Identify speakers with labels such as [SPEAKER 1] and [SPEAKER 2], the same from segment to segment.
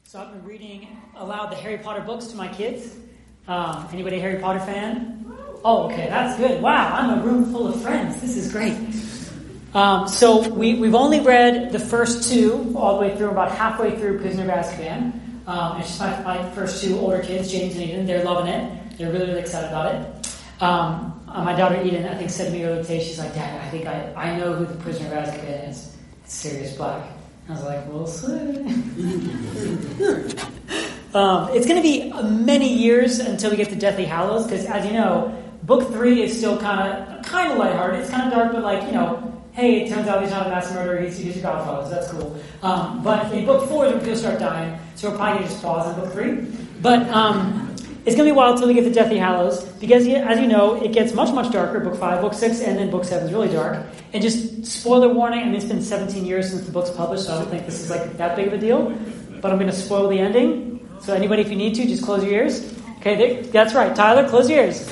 [SPEAKER 1] So I've been reading aloud the Harry Potter books to my kids. Anybody a Harry Potter fan? Oh, okay, that's good. Wow, I'm a room full of friends. This is great. So we've only read the first two all the way through, about halfway through Prisoner of Azkaban. It's just my first two older kids, James and Eden. They're loving it. They're really, really excited about it. My daughter Eden, I think, said to me earlier today, she's like, Dad, I think I know who the Prisoner of Azkaban is. It's Sirius Black. I was like, we'll see. It's going to be many years until we get to Deathly Hallows, because as you know, book 3 is still kind of lighthearted. It's kind of dark, but hey, it turns out he's not a mass murderer. He's your godfather, so that's cool. But in book 4, people start dying, so we're probably going to just pause in book 3. But it's going to be a while until we get to Deathly Hallows, because as you know, it gets much, much darker. Book 5, book 6, and then book 7 is really dark. And just spoiler warning, I mean, it's been 17 years since the book's published, so I don't think this is that big of a deal. But I'm going to spoil the ending. So anybody, if you need to, just close your ears. Okay, that's right. Tyler, close your ears.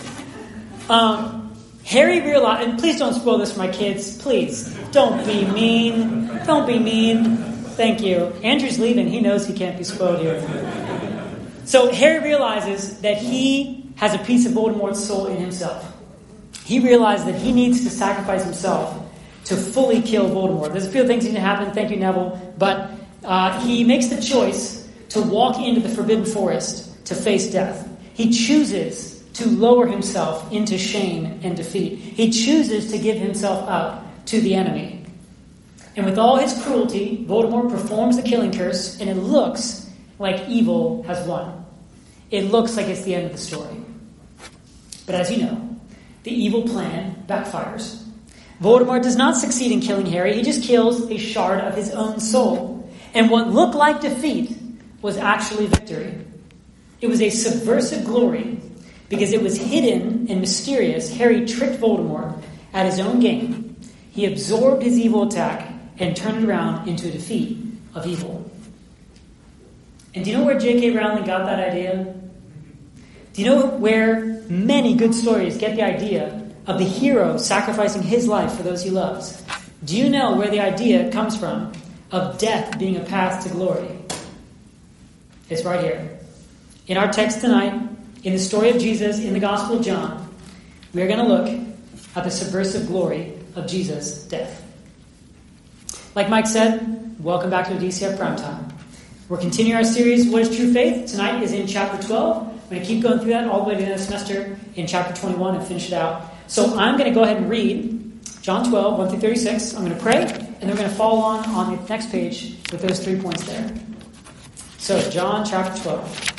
[SPEAKER 1] Harry realized, and please don't spoil this for my kids. Please, don't be mean. Don't be mean. Thank you. Andrew's leaving. He knows he can't be spoiled here. So Harry realizes that he has a piece of Voldemort's soul in himself. He realizes that he needs to sacrifice himself to fully kill Voldemort. There's a few things that need to happen. Thank you, Neville. But he makes the choice to walk into the Forbidden Forest to face death. He chooses to lower himself into shame and defeat. He chooses to give himself up to the enemy. And with all his cruelty, Voldemort performs the killing curse, and it looks like evil has won. It looks like it's the end of the story. But as you know, the evil plan backfires. Voldemort does not succeed in killing Harry. He just kills a shard of his own soul. And what looked like defeat was actually victory. It was a subversive glory because it was hidden and mysterious. Harry tricked Voldemort at his own game. He absorbed his evil attack and turned it around into a defeat of evil. And do you know where J.K. Rowling got that idea? Do you know where many good stories get the idea of the hero sacrificing his life for those he loves? Do you know where the idea comes from of death being a path to glory? It's right here. In our text tonight, in the story of Jesus in the Gospel of John, we are going to look at the subversive glory of Jesus' death. Like Mike said, welcome back to DCF Primetime. We're continuing our series, What is True Faith? Tonight is in chapter 12. I'm going to keep going through that all the way to the end of the semester in chapter 21 and finish it out. So I'm going to go ahead and read John 12, 1 through 36. I'm going to pray, and then we're going to follow on the next page with those 3 points there. So, John chapter 12.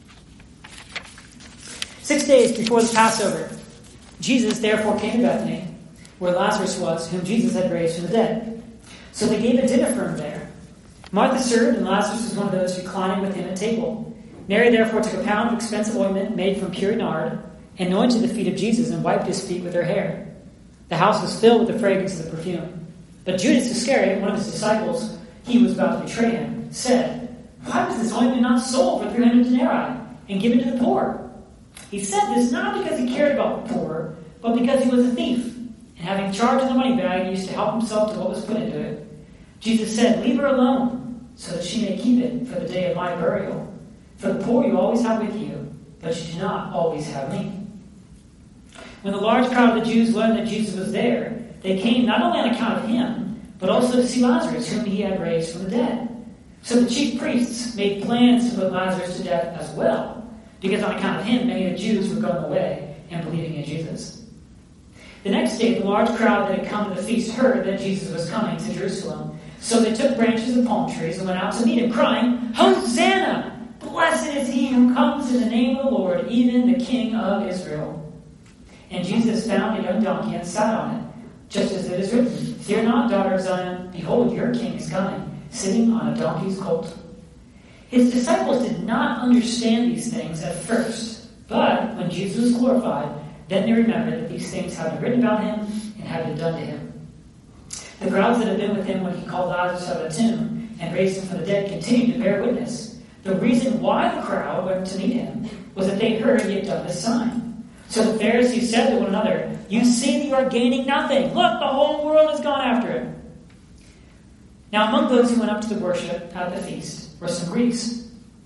[SPEAKER 1] 6 days before the Passover, Jesus therefore came to Bethany, where Lazarus was, whom Jesus had raised from the dead. So they gave a dinner for him there. Martha served, and Lazarus was one of those reclining with him at table. Mary therefore took a pound of expensive ointment made from pure nard, anointed the feet of Jesus, and wiped his feet with her hair. The house was filled with the fragrance of the perfume. But Judas Iscariot, one of his disciples, he was about to betray him, said, "Why was this ointment not sold for 300 denarii and given to the poor?" He said this not because he cared about the poor, but because he was a thief, and having charge of the money bag, he used to help himself to what was put into it. Jesus said, "Leave her alone, so that she may keep it for the day of my burial. For the poor you always have with you, but you do not always have me." When the large crowd of the Jews learned that Jesus was there, they came not only on account of him, but also to see Lazarus, whom he had raised from the dead. So the chief priests made plans to put Lazarus to death as well, because on account of him, many of the Jews were going away and believing in Jesus. The next day, the large crowd that had come to the feast heard that Jesus was coming to Jerusalem. So they took branches of palm trees and went out to meet him, crying, "Hosanna! Blessed is he who comes in the name of the Lord, even the King of Israel." And Jesus found a young donkey and sat on it, just as it is written, "Fear not, daughter of Zion, behold, your king is coming, sitting on a donkey's colt." His disciples did not understand these things at first, but when Jesus was glorified, then they remembered that these things had been written about him and had been done to him. The crowds that had been with him when he called Lazarus out of the tomb and raised him from the dead continued to bear witness. The reason why the crowd went to meet him was that they heard he had done this sign. So the Pharisees said to one another, "You see that you are gaining nothing. Look, the whole world has gone after him." Now among those who went up to the worship at the feast were some Greeks.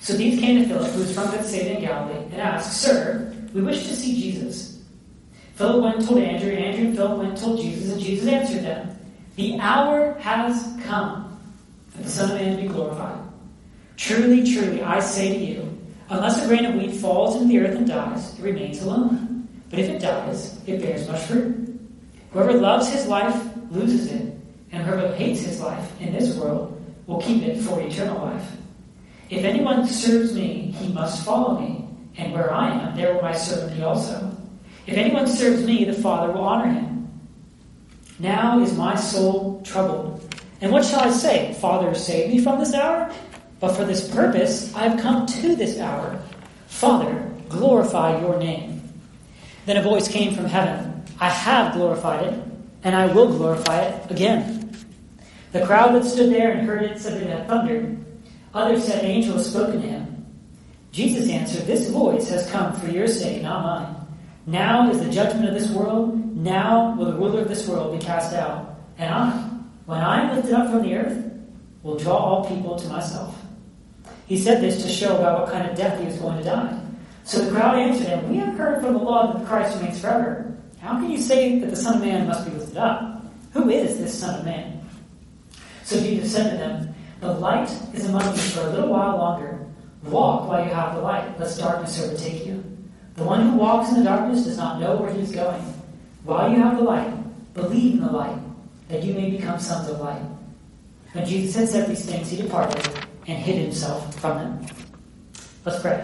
[SPEAKER 1] So these came to Philip, who was from Bethsaida in Galilee, and asked, "Sir, we wish to see Jesus." Philip went and told Andrew, and Andrew and Philip went and told Jesus, and Jesus answered them, "The hour has come for the Son of Man to be glorified. Truly, truly, I say to you, unless a grain of wheat falls into the earth and dies, it remains alone. But if it dies, it bears much fruit. Whoever loves his life loses it, and whoever hates his life in this world will keep it for eternal life. If anyone serves me, he must follow me, and where I am, there will my servant be also. If anyone serves me, the Father will honor him. Now is my soul troubled. And what shall I say? Father, save me from this hour? But for this purpose I have come to this hour. Father, glorify your name." Then a voice came from heaven, "I have glorified it, and I will glorify it again." The crowd that stood there and heard it said that it had thundered. Others said, "An angel has spoken to him." Jesus answered, "This voice has come for your sake, not mine. Now is the judgment of this world. Now will the ruler of this world be cast out. And I, when I am lifted up from the earth, will draw all people to myself." He said this to show about what kind of death he was going to die. So the crowd answered him, "We have heard from the law that the Christ remains forever. How can you say that the Son of Man must be lifted up? Who is this Son of Man?" So Jesus said to them, "The light is among you for a little while longer. Walk while you have the light, lest darkness overtake you. The one who walks in the darkness does not know where he is going. While you have the light, believe in the light, that you may become sons of light." When Jesus had said these things, he departed and hid himself from them. Let's pray.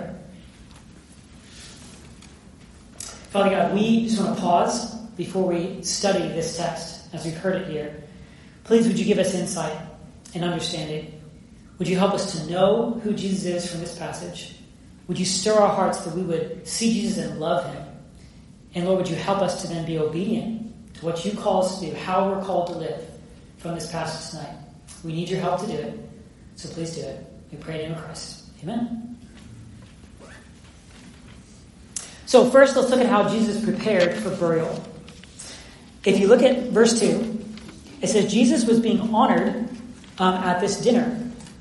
[SPEAKER 1] Father God, we just want to pause before we study this text as we've heard it here. Please, would you give us insight and understanding? Would you help us to know who Jesus is from this passage? Would you stir our hearts that we would see Jesus and love him? And Lord, would you help us to then be obedient to what you call us to do, how we're called to live from this passage tonight? We need your help to do it, so please do it. We pray in the name of Christ. Amen. So first, let's look at how Jesus prepared for burial. If you look at verse 2, it says Jesus was being honored at this dinner.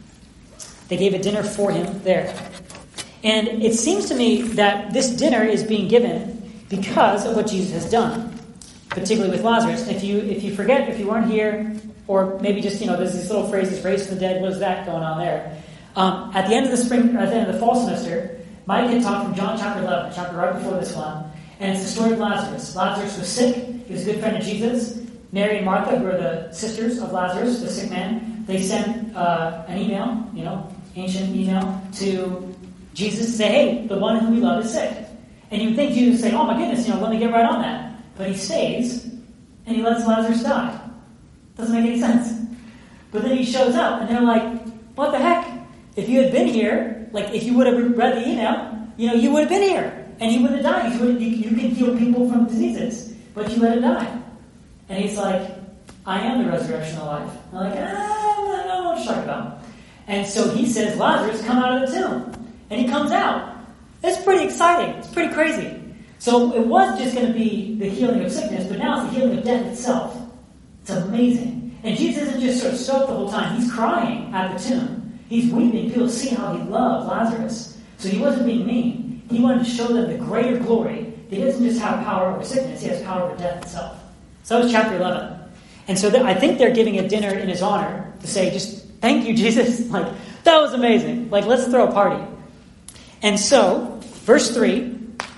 [SPEAKER 1] They gave a dinner for him there. And it seems to me that this dinner is being given because of what Jesus has done, particularly with Lazarus. And if you forget, if you weren't here, or maybe just, there's these little phrases, raised from the dead, what is that going on there? At the end of the spring, at the end of the fall semester, Mike had taught from John chapter 11, chapter right before this one, and it's the story of Lazarus. Lazarus was sick. He was a good friend of Jesus. Mary and Martha, who are the sisters of Lazarus, the sick man, they sent an email, ancient email, to Jesus to say, "Hey, the one whom we love is sick." And you would think Jesus would say, "Oh my goodness, let me get right on that." But he stays, and he lets Lazarus die. Doesn't make any sense. But then he shows up, and they're like, "What the heck? If you had been here, if you would have read the email, you would have been here, and he would have died. You can heal people from diseases, but you let it die." And he's like, "I am the resurrection of life." I'm like, I don't know what you're talking about. And so he says, "Lazarus, come out of the tomb." And he comes out. It's pretty exciting. It's pretty crazy. So it was just going to be the healing of sickness, but now it's the healing of death itself. It's amazing. And Jesus isn't just sort of stoked the whole time. He's crying at the tomb. He's weeping. People see how he loved Lazarus. So he wasn't being mean. He wanted to show them the greater glory. He doesn't just have power over sickness. He has power over death itself. So that was chapter 11. And so I think they're giving a dinner in his honor to say, just thank you, Jesus. That was amazing. Let's throw a party. And so, verse 3,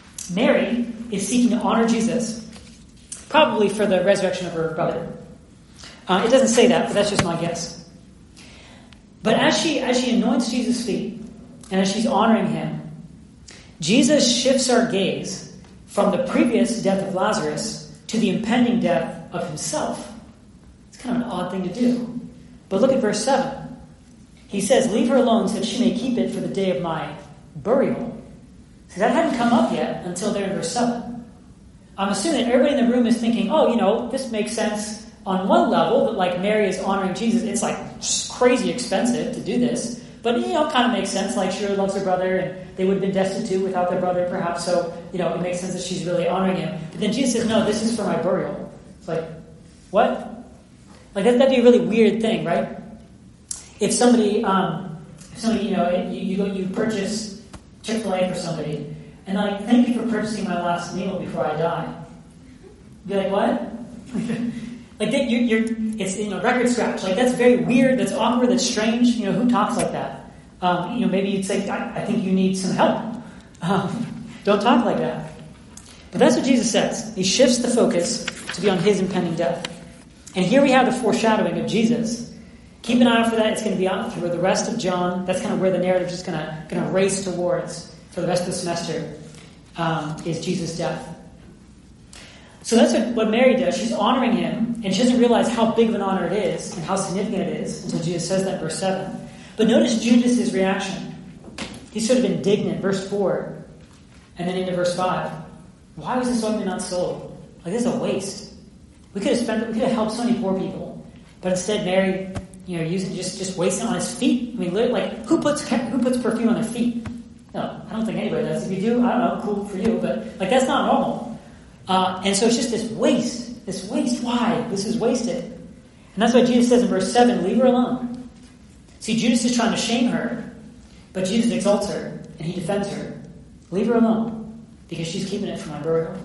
[SPEAKER 1] Mary is seeking to honor Jesus, probably for the resurrection of her brother. It doesn't say that, but that's just my guess. But as she anoints Jesus' feet, and as she's honoring him, Jesus shifts our gaze from the previous death of Lazarus to the impending death of himself. It's kind of an odd thing to do. But look at verse 7. He says, "Leave her alone so that she may keep it for the day of my burial." So that hadn't come up yet until there in verse 7. I'm assuming that everybody in the room is thinking, this makes sense on one level, that Mary is honoring Jesus. It's just crazy expensive to do this. But, kind of makes sense. She really loves her brother, and they would have been destitute without their brother, perhaps. So, it makes sense that she's really honoring him. But then Jesus says, "No, this is for my burial." It's what? That'd be a really weird thing, right? If somebody Somebody, you purchase Chick-fil-A for somebody, and like, thank you for purchasing my last meal before I die. Be like, what? Like that, it's record scratch. Like that's very weird. That's awkward. That's strange. Who talks like that? Maybe you'd say, I think you need some help. Don't talk like that. But that's what Jesus says. He shifts the focus to be on his impending death. And here we have the foreshadowing of Jesus. Keep an eye out for that. It's going to be out through the rest of John. That's kind of where the narrative is just going to race towards for the rest of the semester, is Jesus' death. So that's what Mary does. She's honoring him, and she doesn't realize how big of an honor it is and how significant it is until Jesus says that in verse 7. But notice Judas' reaction. He's sort of indignant, verse 4, and then into verse 5. Why was this ointment not sold? Like, this is a waste. We could have helped so many poor people. But instead, Mary, using just wasting it on his feet. I mean, literally, like, who puts perfume on their feet? No, I don't think anybody does. If you do, I don't know, cool for you. But, like, that's not normal. And so it's just this waste. This waste. Why? This is wasted. And that's why Jesus says in verse 7, leave her alone. See, Judas is trying to shame her, but Jesus exalts her, and he defends her. Leave her alone, because she's keeping it for my burial.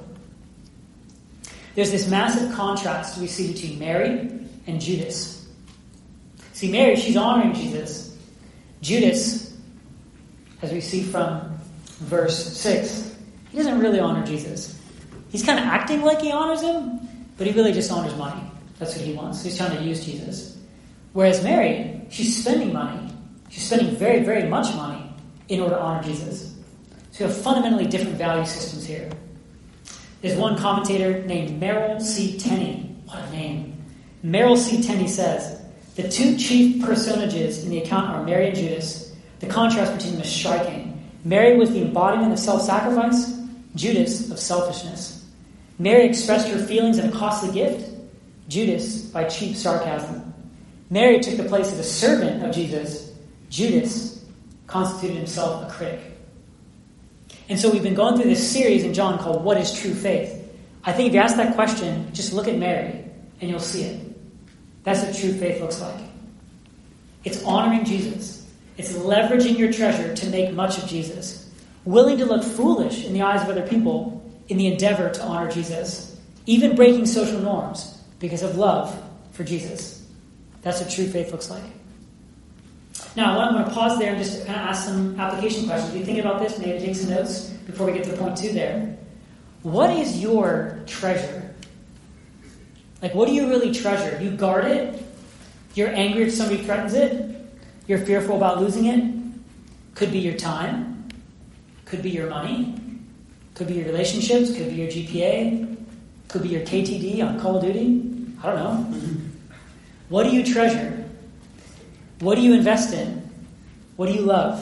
[SPEAKER 1] There's this massive contrast we see between Mary and Judas. See, Mary, she's honoring Jesus. Judas, as we see from verse 6, he doesn't really honor Jesus. He's kind of acting like he honors him, but he really just honors money. That's what he wants. He's trying to use Jesus. Whereas Mary, she's spending money. She's spending very, very much money in order to honor Jesus. So we have fundamentally different value systems here. There's one commentator named Merrill C. Tenney. What a name. Merrill C. Tenney says, the two chief personages in the account are Mary and Judas. The contrast between them is striking. Mary was the embodiment of self-sacrifice, Judas of selfishness. Mary expressed her feelings in a costly gift, Judas by cheap sarcasm. Mary took the place of a servant of Jesus, Judas constituted himself a critic. And so we've been going through this series in John called What is True Faith? I think if you ask that question, just look at Mary and you'll see it. That's what true faith looks like. It's honoring Jesus. It's leveraging your treasure to make much of Jesus. Willing to look foolish in the eyes of other people in the endeavor to honor Jesus. Even breaking social norms because of love for Jesus. That's what true faith looks like. Now, I'm going to pause there and just kind of ask some application questions. If you think about this, maybe take some notes before we get to point 2 there. What is your treasure? Like, what do you really treasure? You guard it? You're angry if somebody threatens it? You're fearful about losing it? Could be your time. Could be your money. Could be your relationships. Could be your GPA. Could be your KTD on Call of Duty. I don't know. What do you treasure? What do you invest in? What do you love?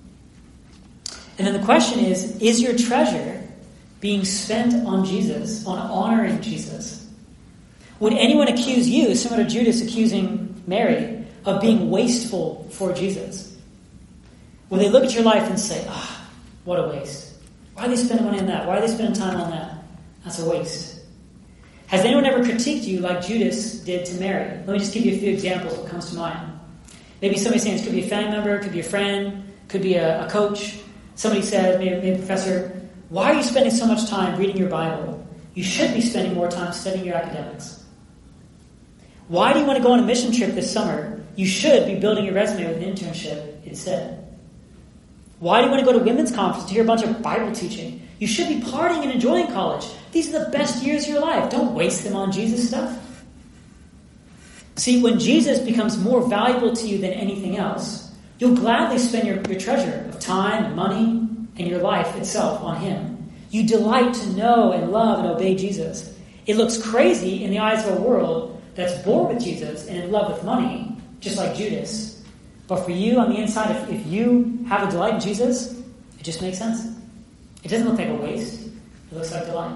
[SPEAKER 1] And then the question is your treasure being spent on Jesus, on honoring Jesus? Would anyone accuse you, similar to Judas accusing Mary, of being wasteful for Jesus? Will they look at your life and say, what a waste. Why are they spending money on that? Why are they spending time on that? That's a waste. Has anyone ever critiqued you like Judas did to Mary? Let me just give you a few examples of what comes to mind. Maybe somebody saying this could be a family member, could be a friend, could be a coach. Somebody said, maybe a professor, why are you spending so much time reading your Bible? You should be spending more time studying your academics. Why do you want to go on a mission trip this summer? You should be building your resume with an internship instead. Why do you want to go to women's conference to hear a bunch of Bible teaching? You should be partying and enjoying college. These are the best years of your life. Don't waste them on Jesus stuff. See, when Jesus becomes more valuable to you than anything else, you'll gladly spend your treasure of time and money and your life itself on him. You delight to know and love and obey Jesus. It looks crazy in the eyes of a world that's bored with Jesus and in love with money, just like Judas. But for you on the inside, if you have a delight in Jesus, it just makes sense. It doesn't look like a waste. It looks like delight.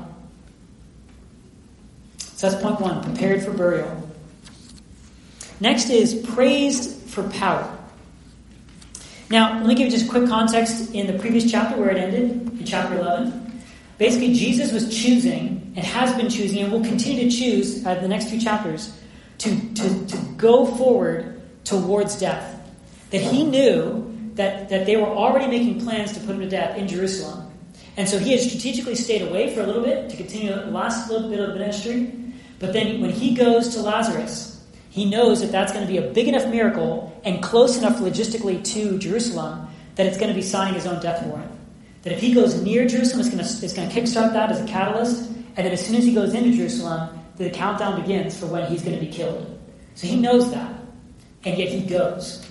[SPEAKER 1] So that's point 1, prepared for burial. Next is praised for power. Now, let me give you just a quick context in the previous chapter where it ended, in chapter 11. Basically, Jesus was choosing, and has been choosing, and will continue to choose the next few chapters, to go forward towards death. That he knew that they were already making plans to put him to death in Jerusalem. And so he had strategically stayed away for a little bit to continue the last little bit of ministry. But then when he goes to Lazarus, he knows that that's going to be a big enough miracle and close enough logistically to Jerusalem that it's going to be signing his own death warrant. That if he goes near Jerusalem, it's going to kickstart that as a catalyst. And then as soon as he goes into Jerusalem, the countdown begins for when he's going to be killed. So he knows that. And yet he goes.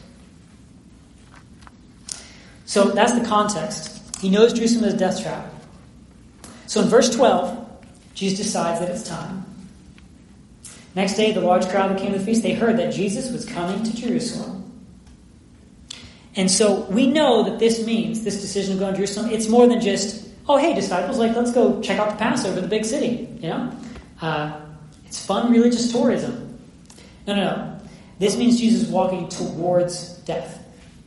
[SPEAKER 1] So that's the context. He knows Jerusalem is a death trap. So in verse 12, Jesus decides that it's time. Next day, the large crowd that came to the feast, they heard that Jesus was coming to Jerusalem. And so we know that this means, this decision of going to Jerusalem, it's more than just, oh, hey, disciples, let's go check out the Passover in the big city. It's fun religious tourism. No. This means Jesus is walking towards death.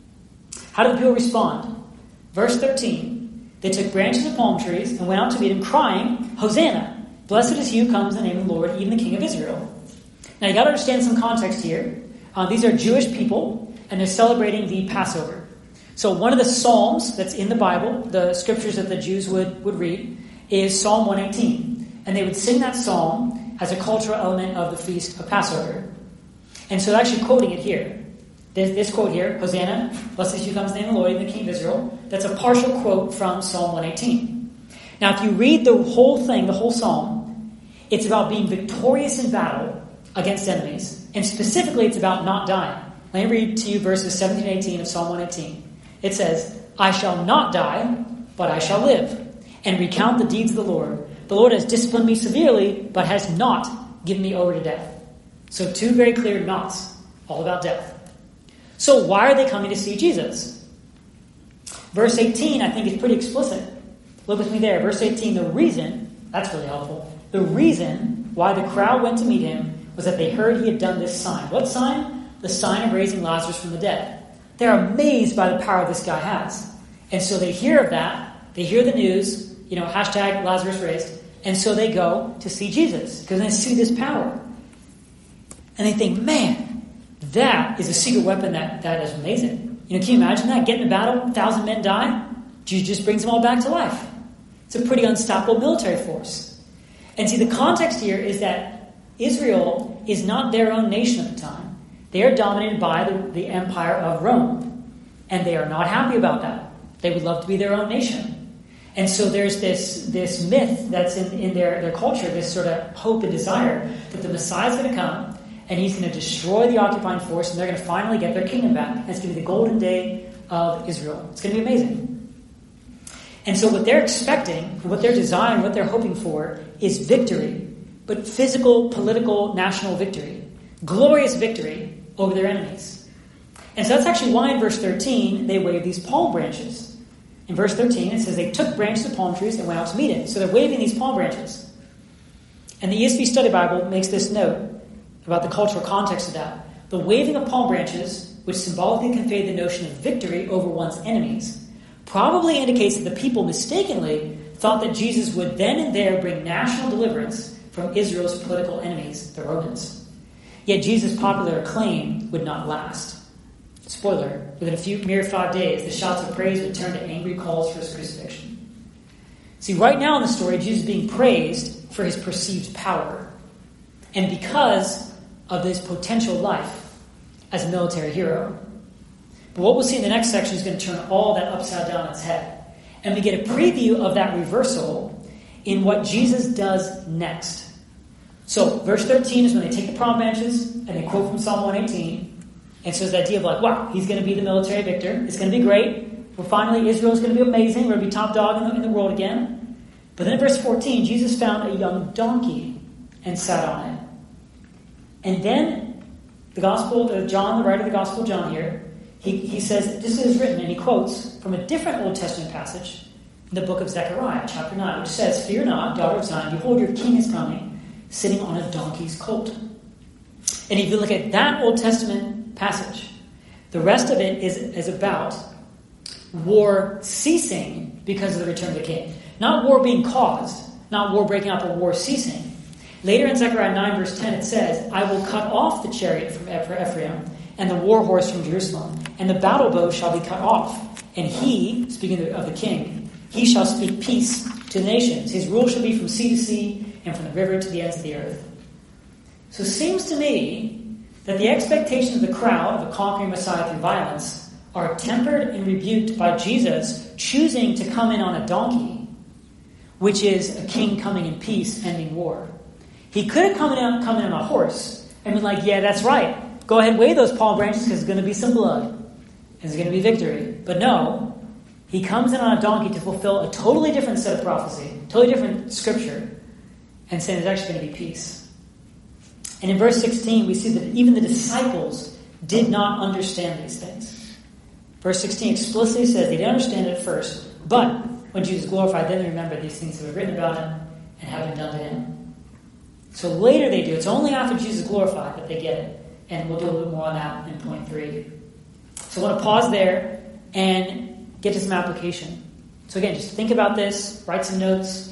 [SPEAKER 1] How did the people respond? Verse 13, they took branches of palm trees and went out to meet him, crying, Hosanna! Blessed is he who comes in the name of the Lord, even the King of Israel. Now, you got to understand some context here. These are Jewish people, and they're celebrating the Passover. So one of the Psalms that's in the Bible, the scriptures that the Jews would read, is Psalm 118. And they would sing that psalm as a cultural element of the feast of Passover. And so they're actually quoting it here. This quote here, Hosanna, blessed is he who comes in the name of the Lord, even the King of Israel, that's a partial quote from Psalm 118. Now, if you read the whole thing, the whole psalm, it's about being victorious in battle against enemies. And specifically, it's about not dying. Let me read to you verses 17 and 18 of Psalm 118. It says, I shall not die, but I shall live, and recount the deeds of the Lord. The Lord has disciplined me severely, but has not given me over to death. So two very clear nots, all about death. So why are they coming to see Jesus? Verse 18, I think, is pretty explicit. Look with me there. Verse 18, the reason, that's really helpful. The reason why the crowd went to meet him was that they heard he had done this sign. What sign? The sign of raising Lazarus from the dead. They're amazed by the power this guy has. And so they hear of that. They hear the news, hashtag Lazarus raised. And so they go to see Jesus because they see this power. And they think, man, that is a secret weapon that is amazing. Can you imagine that? Get in a battle, 1,000 men die. Jesus just brings them all back to life. It's a pretty unstoppable military force. And see, the context here is that Israel is not their own nation at the time. They are dominated by the empire of Rome. And they are not happy about that. They would love to be their own nation. And so there's this myth that's in their culture, this sort of hope and desire that the Messiah is going to come and he's going to destroy the occupying force and they're going to finally get their kingdom back. And it's going to be the golden day of Israel. It's going to be amazing. And so what they're expecting, what they're desiring, what they're hoping for is victory. But physical, political, national victory. Glorious victory over their enemies. And so that's actually why in verse 13 they wave these palm branches. In verse 13 it says they took branches of palm trees and went out to meet him. So they're waving these palm branches. And the ESV Study Bible makes this note about the cultural context of that. The waving of palm branches, which symbolically conveyed the notion of victory over one's enemies, probably indicates that the people mistakenly thought that Jesus would then and there bring national deliverance from Israel's political enemies, the Romans. Yet Jesus' popular acclaim would not last. Spoiler, within mere 5 days, the shouts of praise would turn to angry calls for his crucifixion. See, right now in the story, Jesus is being praised for his perceived power. And because of his potential life as a military hero. But what we'll see in the next section is going to turn all that upside down on its head. And we get a preview of that reversal in what Jesus does next. So, verse 13 is when they take the palm branches and they quote from Psalm 118. And so it's the idea of wow, he's going to be the military victor. It's going to be great. Well, finally, Israel's going to be amazing. We're going to be top dog in the world again. But then in verse 14, Jesus found a young donkey and sat on it. And then the Gospel of John, the writer of the Gospel of John here, he says, this is written, and he quotes from a different Old Testament passage in the book of Zechariah, chapter 9, which says, Fear not, daughter of Zion, behold, your king is coming, sitting on a donkey's colt. And if you look at that Old Testament passage, the rest of it is about war ceasing because of the return of the king. Not war being caused, not war breaking out, but war ceasing. Later in Zechariah 9, verse 10, it says, I will cut off the chariot from Ephraim and the war horse from Jerusalem, and the battle bow shall be cut off. And he, speaking of the king, he shall speak peace to the nations. His rule shall be from sea to sea, and from the river to the ends of the earth. So it seems to me that the expectations of the crowd of a conquering Messiah through violence are tempered and rebuked by Jesus choosing to come in on a donkey, which is a king coming in peace, ending war. He could have come in on a horse and been like, yeah, that's right. Go ahead and wave those palm branches because there's going to be some blood. And there's going to be victory. But no, he comes in on a donkey to fulfill a totally different set of prophecy, totally different scripture, and saying there's actually going to be peace. And in verse 16, we see that even the disciples did not understand these things. Verse 16 explicitly says they didn't understand it at first, but when Jesus glorified, then they remembered these things that were written about him and have been done to him. So later they do. It's only after Jesus glorified that they get it. And we'll do a little bit more on that in point 3. So I want to pause there and get to some application. So again, just think about this, write some notes.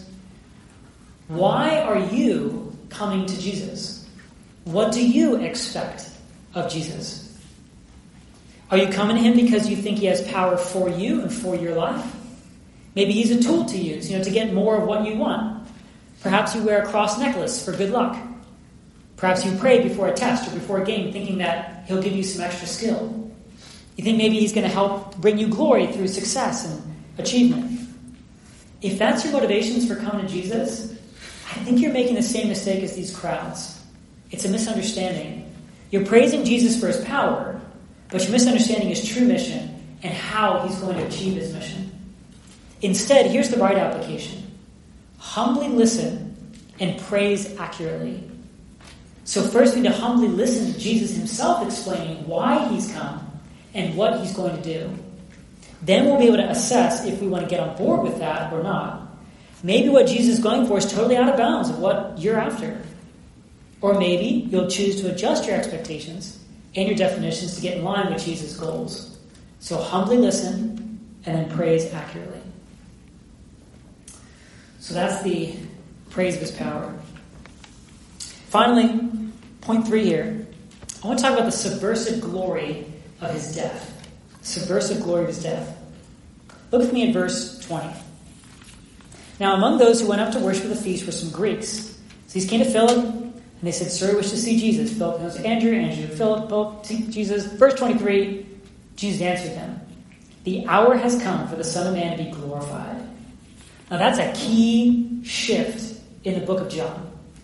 [SPEAKER 1] Why are you coming to Jesus? What do you expect of Jesus? Are you coming to him because you think he has power for you and for your life? Maybe he's a tool to use, to get more of what you want. Perhaps you wear a cross necklace for good luck. Perhaps you pray before a test or before a game thinking that he'll give you some extra skill. You think maybe he's going to help bring you glory through success and achievement. If that's your motivations for coming to Jesus, I think you're making the same mistake as these crowds. It's a misunderstanding. You're praising Jesus for his power, but you're misunderstanding his true mission and how he's going to achieve his mission. Instead, here's the right application. Humbly listen and praise accurately. So first we need to humbly listen to Jesus himself explaining why he's come and what he's going to do. Then we'll be able to assess if we want to get on board with that or not. Maybe what Jesus is going for is totally out of bounds of what you're after. Or maybe you'll choose to adjust your expectations and your definitions to get in line with Jesus' goals. So humbly listen and then praise accurately. So that's the praise of his power. Finally, point 3 here. I want to talk about the subversive glory of his death. Subversive glory of his death. Look with me at verse 20. Now among those who went up to worship at the feast were some Greeks. So these came to Philip, and they said, Sir, we wish to see Jesus. Philip knows Andrew, Andrew to Philip, both see Jesus. Verse 23, Jesus answered them, The hour has come for the Son of Man to be glorified. Now that's a key shift in the book of John.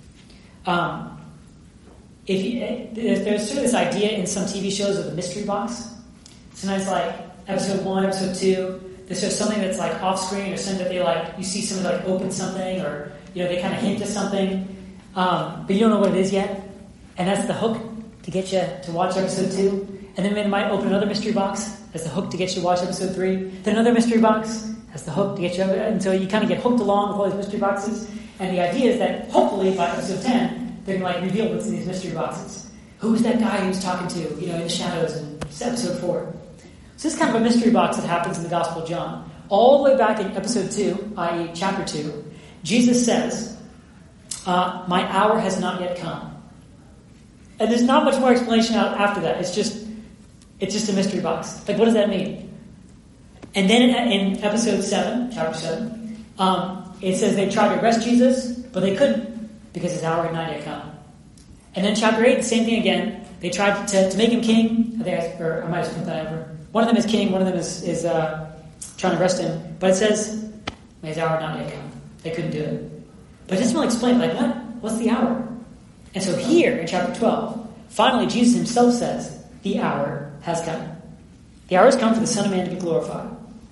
[SPEAKER 1] There's sort of this idea in some TV shows of the mystery box. Sometimes like episode 1, episode 2, there's just something that's like off screen or something that you see somebody like open something or they kind of hint at something, but you don't know what it is yet, and that's the hook to get you to watch episode 2. And then they might open another mystery box as the hook to get you to watch episode 3. Then another mystery box as the hook to get you, and so you kind of get hooked along with all these mystery boxes. And the idea is that hopefully by episode 10, they're going to reveal what's in these mystery boxes. Who was that guy he was talking to, in the shadows in episode 4? So this is kind of a mystery box that happens in the Gospel of John. All the way back in episode 2, i.e. chapter 2, Jesus says, my hour has not yet come. And there's not much more explanation after that. It's just a mystery box. Like, what does that mean? And then in episode 7, chapter 7, it says they tried to arrest Jesus, but they couldn't because his hour had not yet come. And then chapter 8, the same thing again. They tried to make him king. I might have put that over. One of them is king, one of them is trying to arrest him. But it says, his hour had not yet come. They couldn't do it. But it doesn't really explain, what? What's the hour? And so here in chapter 12, finally Jesus himself says, the hour has come. The hour has come for the Son of Man to be glorified.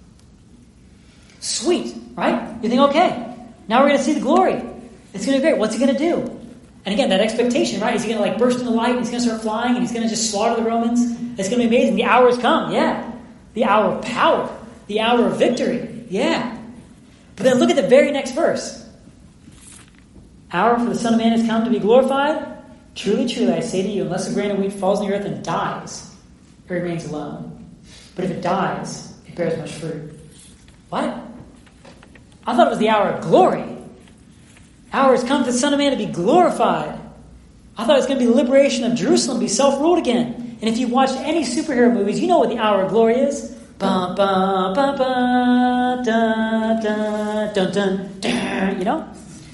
[SPEAKER 1] Sweet, right? You think, okay, now we're going to see the glory. It's going to be great. What's he going to do? And again, that expectation, right? Is he going to burst into light? He's going to start flying and he's going to just slaughter the Romans? It's going to be amazing. The hour has come. Yeah. The hour of power. The hour of victory. Yeah. But then look at the very next verse. Hour for the Son of Man has come to be glorified. Truly, truly, I say to you, unless a grain of wheat falls in the earth and dies, it remains alone. But if it dies, it bears much fruit. What? I thought it was the hour of glory. Hour has come for the Son of Man to be glorified. I thought it was going to be the liberation of Jerusalem, be self-ruled again. And if you've watched any superhero movies, you know what the hour of glory is. Ba ba ba ba da da dun dun dun, you know?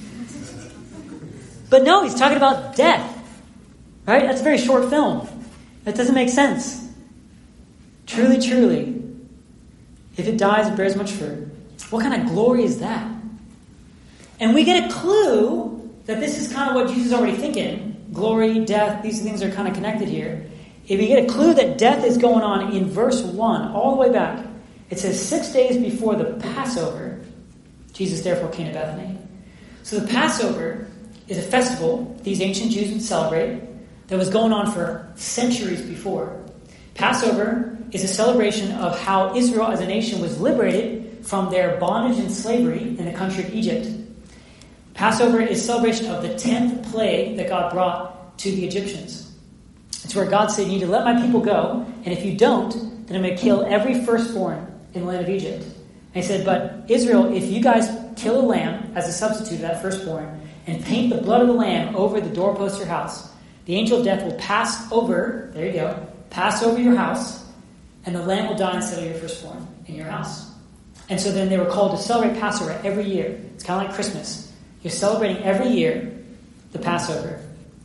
[SPEAKER 1] But no, he's talking about death. Right? That's a very short film. That doesn't make sense. Truly, truly, if it dies, it bears much fruit. What kind of glory is that? And we get a clue that this is kind of what Jesus is already thinking. Glory, death, these things are kind of connected here. If we get a clue that death is going on in verse 1, all the way back, it says 6 days before the Passover, Jesus therefore came to Bethany. So the Passover is a festival these ancient Jews would celebrate that was going on for centuries before. Passover is a celebration of how Israel as a nation was liberated from their bondage and slavery in the country of Egypt. Passover is a celebration of the 10th plague that God brought to the Egyptians. It's where God said, you need to let my people go, and if you don't, then I'm going to kill every firstborn in the land of Egypt. And he said, but Israel, if you guys kill a lamb as a substitute of that firstborn and paint the blood of the lamb over the doorpost of your house, the angel of death will pass over, there you go, pass over your house, and the lamb will die instead of your firstborn in your house. And so then they were called to celebrate Passover every year. It's kind of like Christmas. You're celebrating every year the Passover.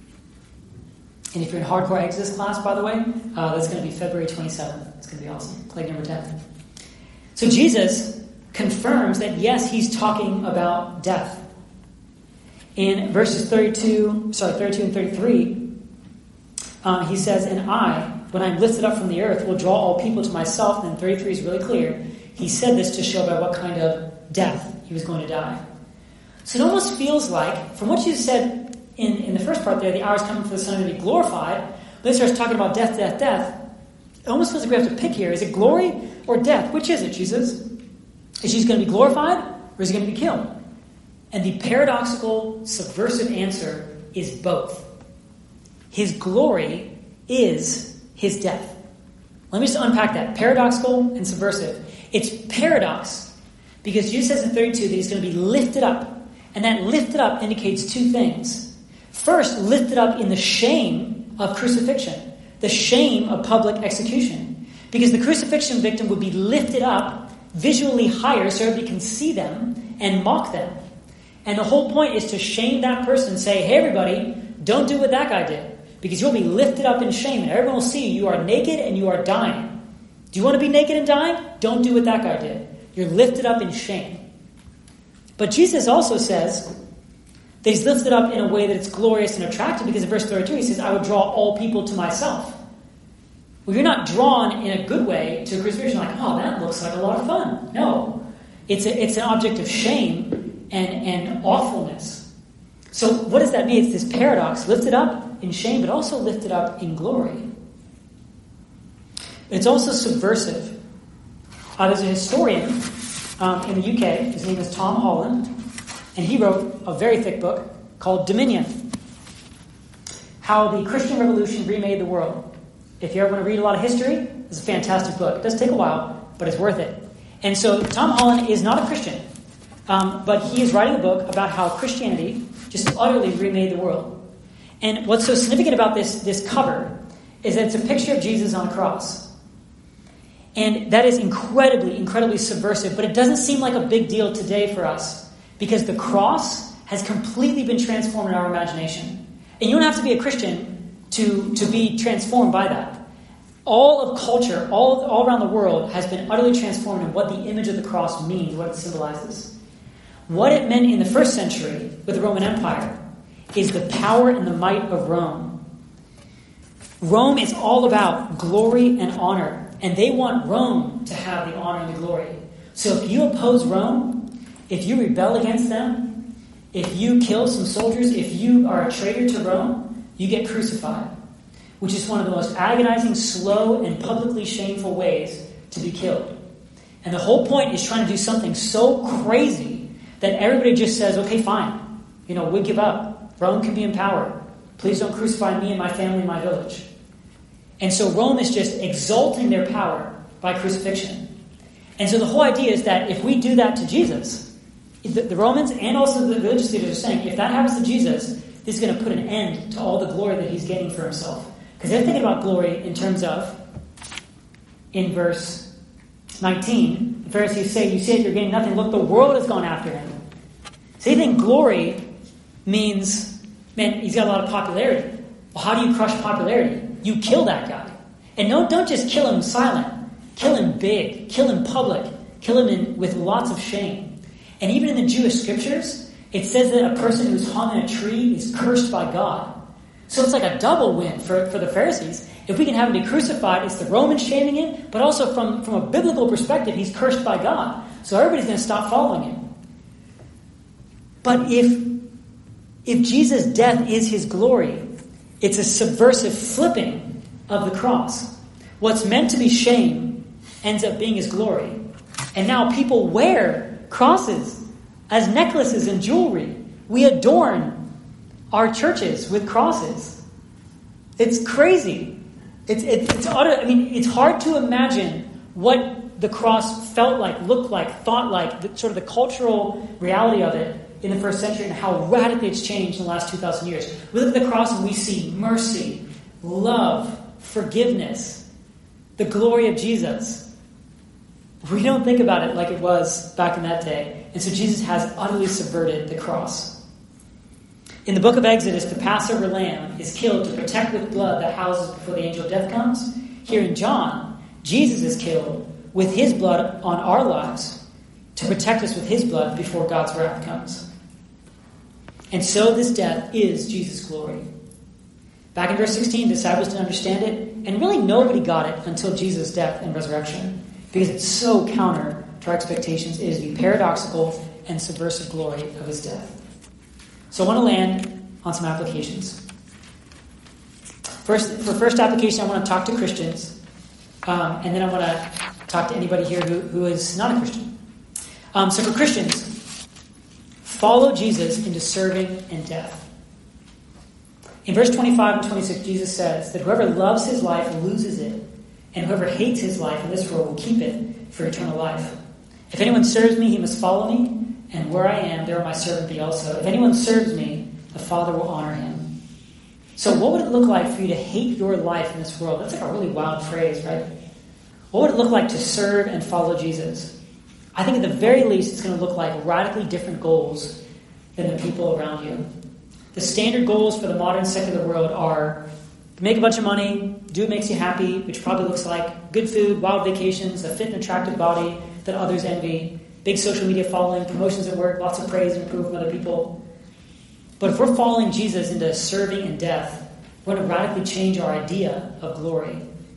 [SPEAKER 1] And if you're in hardcore Exodus class, by the way, that's going to be February 27th. It's going to be awesome. Plague number 10. So Jesus confirms that, yes, he's talking about death. In verses 32 and 33, he says, and I, when I'm lifted up from the earth, will draw all people to myself. And then 33 is really clear. He said this to show by what kind of death he was going to die. So it almost feels like, from what you said in the first part there, the hour is coming for the Son to be glorified. Then starts talking about death, death, death. It almost feels like we have to pick here. Is it glory or death? Which is it, Jesus? Is Jesus going to be glorified or is he going to be killed? And the paradoxical, subversive answer is both. His glory is his death. Let me just unpack that. Paradoxical and subversive. It's paradox because Jesus says in 32 that he's going to be lifted up. And that lifted up indicates two things. First, lifted up in the shame of crucifixion. The shame of public execution. Because the crucifixion victim would be lifted up visually higher so everybody can see them and mock them. And the whole point is to shame that person. Say, hey everybody, don't do what that guy did. Because you'll be lifted up in shame and everyone will see you are naked and you are dying. Do you want to be naked and dying? Don't do what that guy did. You're lifted up in shame. But Jesus also says that he's lifted up in a way that it's glorious and attractive because in verse 32 he says, I would draw all people to myself. Well, you're not drawn in a good way to a crucifixion like, oh, that looks like a lot of fun. No. It's an object of shame and awfulness. So what does that mean? It's this paradox, lifted up in shame, but also lifted up in glory. It's also subversive. There's a historian in the UK, his name is Tom Holland, and he wrote a very thick book called Dominion. How the Christian Revolution Remade the World. If you ever want to read a lot of history, it's a fantastic book. It does take a while, but it's worth it. And so Tom Holland is not a Christian, but he is writing a book about how Christianity just utterly remade the world. And what's so significant about this cover is that it's a picture of Jesus on a cross. And that is incredibly, incredibly subversive, but it doesn't seem like a big deal today for us because the cross has completely been transformed in our imagination. And you don't have to be a Christian to be transformed by that. All of culture, all around the world, has been utterly transformed in what the image of the cross means, what it symbolizes. What it meant in the first century with the Roman Empire is the power and the might of Rome. Rome is all about glory and honor, and they want Rome to have the honor and the glory. So if you oppose Rome, if you rebel against them, if you kill some soldiers, if you are a traitor to Rome, you get crucified, which is one of the most agonizing, slow, and publicly shameful ways to be killed. And the whole point is trying to do something so crazy that everybody just says, okay, fine. We give up. Rome can be in power. Please don't crucify me and my family and my village. And so Rome is just exalting their power by crucifixion. And so the whole idea is that if we do that to Jesus, the Romans and also the religious leaders are saying, if that happens to Jesus, this is going to put an end to all the glory that he's getting for himself. Because they're thinking about glory in terms of, in verse 19, the Pharisees say, you say that you're getting nothing. Look, the world has gone after him. So they think glory means, man, he's got a lot of popularity. Well, how do you crush popularity? You kill that guy. And don't just kill him silent. Kill him big. Kill him public. Kill him with lots of shame. And even in the Jewish scriptures, it says that a person who's hung in a tree is cursed by God. So it's like a double win for the Pharisees. If we can have him be crucified, it's the Romans shaming him, but also from a biblical perspective, he's cursed by God. So everybody's going to stop following him. But if Jesus' death is his glory, it's a subversive flipping of the cross. What's meant to be shame ends up being his glory. And now people wear crosses as necklaces and jewelry. We adorn our churches with crosses. It's crazy. It's hard to imagine what the cross felt like, looked like, thought like, sort of the cultural reality of it in the first century and how radically it's changed in the last 2,000 years. We look at the cross and we see mercy, love, forgiveness, the glory of Jesus. We don't think about it like it was back in that day. And so Jesus has utterly subverted the cross. In the book of Exodus, the Passover lamb is killed to protect with blood the houses before the angel of death comes. Here in John, Jesus is killed with his blood on our lives to protect us with his blood before God's wrath comes. And so this death is Jesus' glory. Back in verse 16, the disciples didn't understand it, and really nobody got it until Jesus' death and resurrection, because it's so counter to our expectations. It is the paradoxical and subversive glory of his death. So I want to land on some applications. For first application, I want to talk to Christians, and then I want to talk to anybody here who is not a Christian. So for Christians, follow Jesus into serving and death. In verse 25 and 26, Jesus says that whoever loves his life loses it, and whoever hates his life in this world will keep it for eternal life. If anyone serves me, he must follow me, and where I am, there will my servant be also. If anyone serves me, the Father will honor him. So what would it look like for you to hate your life in this world? That's like a really wild phrase, right? What would it look like to serve and follow Jesus? I think at the very least it's going to look like radically different goals than the people around you. The standard goals for the modern secular world are make a bunch of money, do what makes you happy, which probably looks like good food, wild vacations, a fit and attractive body that others envy, big social media following, promotions at work, lots of praise and approval from other people. But if we're following Jesus into serving and death, we're going to radically change our idea of glory.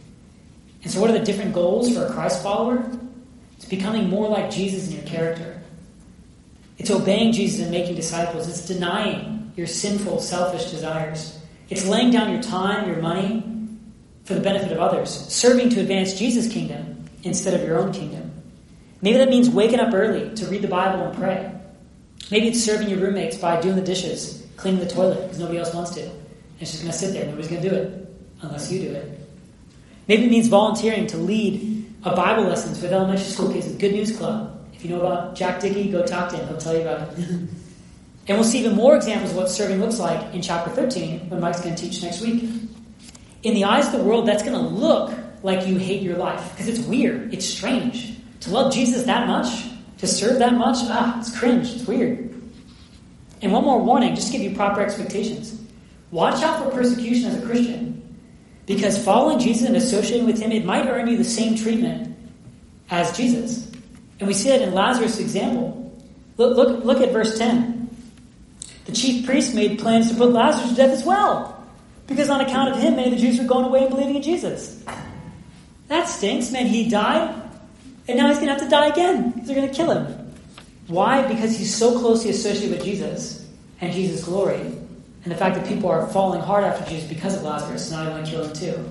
[SPEAKER 1] And so what are the different goals for a Christ follower? It's becoming more like Jesus in your character. It's obeying Jesus and making disciples. It's denying your sinful, selfish desires. It's laying down your time, your money, for the benefit of others. Serving to advance Jesus' kingdom instead of your own kingdom. Maybe that means waking up early to read the Bible and pray. Maybe it's serving your roommates by doing the dishes, cleaning the toilet because nobody else wants to. And it's just going to sit there. Nobody's going to do it unless you do it. Maybe it means volunteering to lead a Bible lessons with elementary school kids at Good News Club. If you know about Jack Dickey, go talk to him. He'll tell you about it. And we'll see even more examples of what serving looks like in chapter 13 when Mike's going to teach next week. In the eyes of the world, that's going to look like you hate your life because it's weird. It's strange. To love Jesus that much, to serve that much, it's cringe. It's weird. And one more warning, just to give you proper expectations. Watch out for persecution as a Christian. Because following Jesus and associating with him, it might earn you the same treatment as Jesus. And we see that in Lazarus' example. Look at verse 10. The chief priests made plans to put Lazarus to death as well. Because on account of him, many of the Jews were going away and believing in Jesus. That stinks, man. He died, and now he's going to have to die again. Because they're going to kill him. Why? Because he's so closely associated with Jesus and Jesus' glory. And the fact that people are falling hard after Jesus because of Lazarus, now they want to kill him too.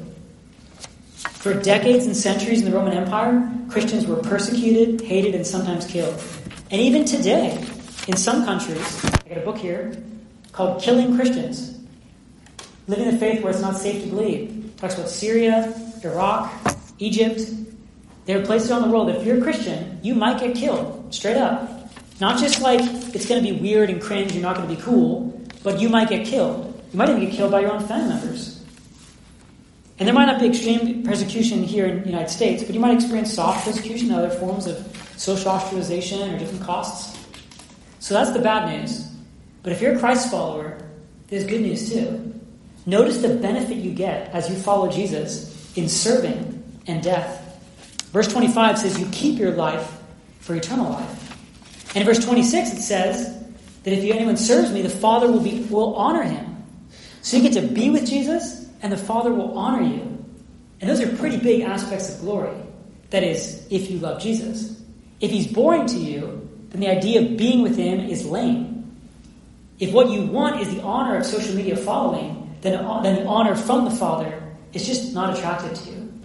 [SPEAKER 1] For decades and centuries in the Roman Empire, Christians were persecuted, hated, and sometimes killed. And even today, in some countries, I got a book here called Killing Christians. Living the faith where it's not safe to believe. It talks about Syria, Iraq, Egypt. There are places around the world that if you're a Christian, you might get killed, straight up. Not just like it's going to be weird and cringe, you're not going to be cool, but you might get killed. You might even get killed by your own family members. And there might not be extreme persecution here in the United States, but you might experience soft persecution, other forms of social ostracization or different costs. So that's the bad news. But if you're a Christ follower, there's good news too. Notice the benefit you get as you follow Jesus in serving and death. Verse 25 says you keep your life for eternal life. And in verse 26 it says that if anyone serves me, the Father will honor him. So you get to be with Jesus, and the Father will honor you. And those are pretty big aspects of glory. That is, if you love Jesus. If he's boring to you, then the idea of being with him is lame. If what you want is the honor of social media following, then the honor from the Father is just not attractive to you.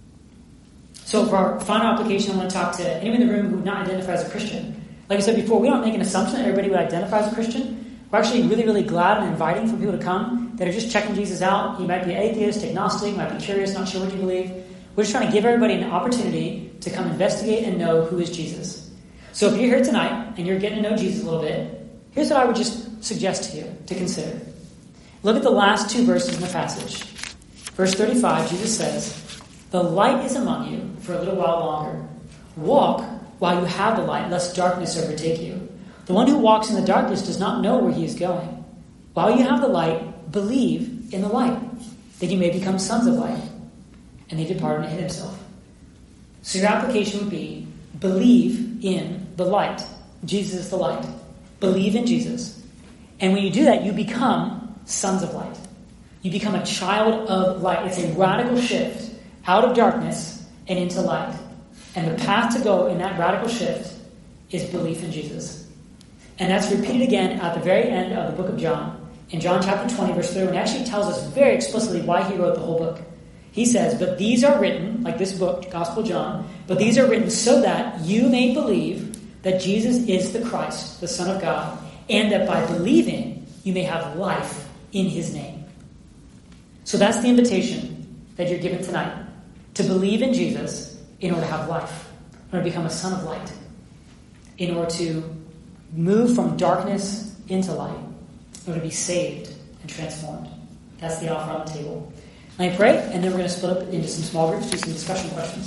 [SPEAKER 1] So for our final application, I want to talk to anyone in the room who would not identify as a Christian. Like I said before, we don't make an assumption that everybody would identify as a Christian. We're actually really, really glad and inviting for people to come that are just checking Jesus out. You might be atheist, agnostic, might be curious, not sure what you believe. We're just trying to give everybody an opportunity to come investigate and know who is Jesus. So if you're here tonight and you're getting to know Jesus a little bit, here's what I would just suggest to you to consider. Look at the last two verses in the passage. Verse 35, Jesus says, "The light is among you for a little while longer. Walk while you have the light, lest darkness overtake you. The one who walks in the darkness does not know where he is going. While you have the light, believe in the light, that you may become sons of light." And he departed and hid himself. So your application would be, believe in the light. Jesus is the light. Believe in Jesus. And when you do that, you become sons of light. You become a child of light. It's a radical shift out of darkness and into light. And the path to go in that radical shift is belief in Jesus. And that's repeated again at the very end of the book of John. In John chapter 20, verse 31, it actually tells us very explicitly why he wrote the whole book. He says, "But these are written," like this book, Gospel of John, "but these are written so that you may believe that Jesus is the Christ, the Son of God, and that by believing you may have life in his name." So that's the invitation that you're given tonight, to believe in Jesus in order to have life, in order to become a son of light, in order to move from darkness into light, in order to be saved and transformed. That's the offer on the table. Let me pray, and then we're going to split up into some small groups, do some discussion questions.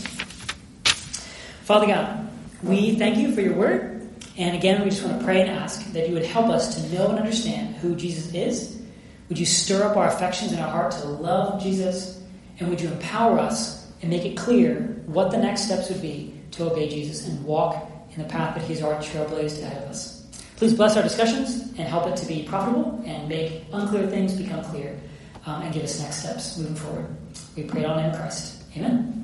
[SPEAKER 1] Father God, we thank you for your word. And again, we just want to pray and ask that you would help us to know and understand who Jesus is. Would you stir up our affections in our heart to love Jesus? And would you empower us and make it clear what the next steps would be to obey Jesus and walk in the path that he's already trailblazed ahead of us. Please bless our discussions and help it to be profitable and make unclear things become clear, and give us next steps moving forward. We pray it all in Christ. Amen.